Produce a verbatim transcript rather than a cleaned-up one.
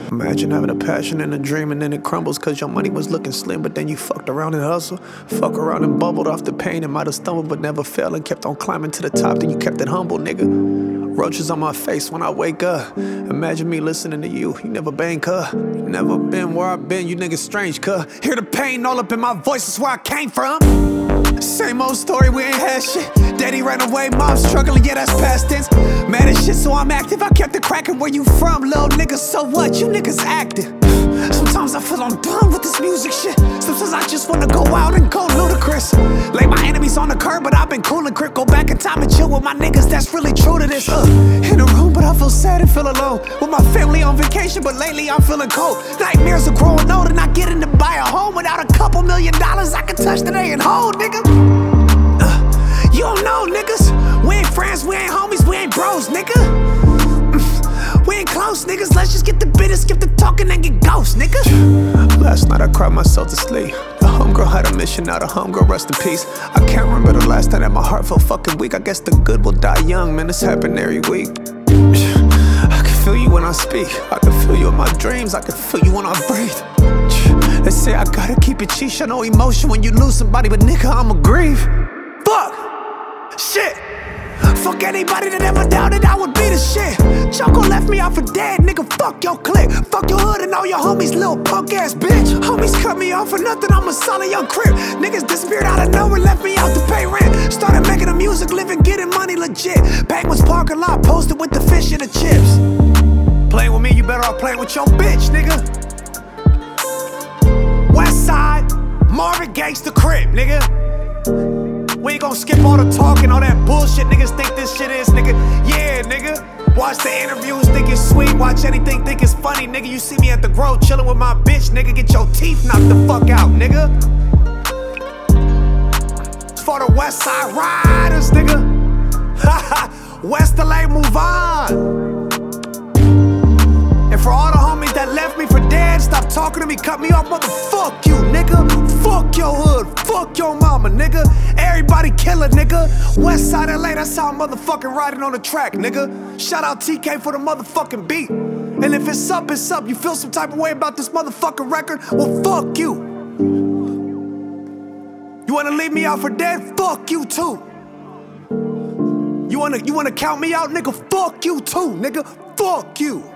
Imagine having a passion and a dream and then it crumbles cause your money was looking slim, but then you fucked around and hustled. Fuck around and bubbled off the pain and might have stumbled but never fell and kept on climbing to the top, then you kept it humble, nigga. Roaches on my face when I wake up. Imagine me listening to you, you never bang, cuh. You never been where I've been, you niggas strange, cuh. Hear the pain all up in my voice, that's where I came from. Same old story, we ain't had shit. Daddy ran away, mom struggling, yeah, that's past tense. Mad as shit, so I'm active, I kept it cracking. Where you from, little nigga, so what? You niggas acting. Sometimes I feel I'm done with this music shit. Sometimes I just wanna go out and go ludicrous. Lay my enemies on the curb, but I've been cool and crip. Go back in time and chill with my niggas, that's really true to this. uh, In a room, but I feel sad and feel alone. With my family on vacation, but lately I'm feeling cold. Nightmares of growing old and not getting to buy a home. Without a couple million dollars I can touch today and hold, nigga. uh, You don't know, niggas. We ain't friends, we ain't homies, we ain't bros, nigga. We ain't close, niggas. Let's just get the business, skip the talking and get ghost, nigga. Last night I cried myself to sleep. The homegirl had a mission, now the homegirl rest in peace. I can't remember the last time that my heart felt fucking weak. I guess the good will die young, man, this happen every week. I can feel you when I speak, I can feel you in my dreams, I can feel you when I breathe. They say I gotta keep it cheap, show no emotion when you lose somebody, but nigga, I'ma grieve. Fuck, shit. Fuck anybody that ever doubted I would be the shit. Choco left me out for dead, nigga, fuck your clique. Fuck your hood and all your homies, little punk ass bitch. Homies cut me off for nothing, I'm a solid young crib. Niggas disappeared out of nowhere, left me out to pay rent. Started making the music, living, getting money legit. Penguins parking lot, posted with the fish and the chips. Playing with me, you better off playing with your bitch, nigga. West side, Marvin Gaye's the crib, nigga. We ain't gon' skip all the talking, all that bullshit niggas think this shit is, nigga. Yeah, nigga. Watch the interviews, think it's sweet. Watch anything, think it's funny, nigga. You see me at the Grove chillin' with my bitch, nigga. Get your teeth knocked the fuck out, nigga. It's for the West Side Riders, nigga. West L A, move on. And for all the homies that left me for dead, stop talking to me, cut me off, motherfuck you, nigga. Fuck your hood, fuck your mama, nigga. Everybody kill a nigga. West Side L A, that's how I'm motherfucking riding on the track, nigga. Shout out T K for the motherfucking beat. And if it's up, it's up. You feel some type of way about this motherfucking record? Well, fuck you. You wanna leave me out for dead? Fuck you too. You wanna, you wanna count me out, nigga? Fuck you too, nigga. Fuck you.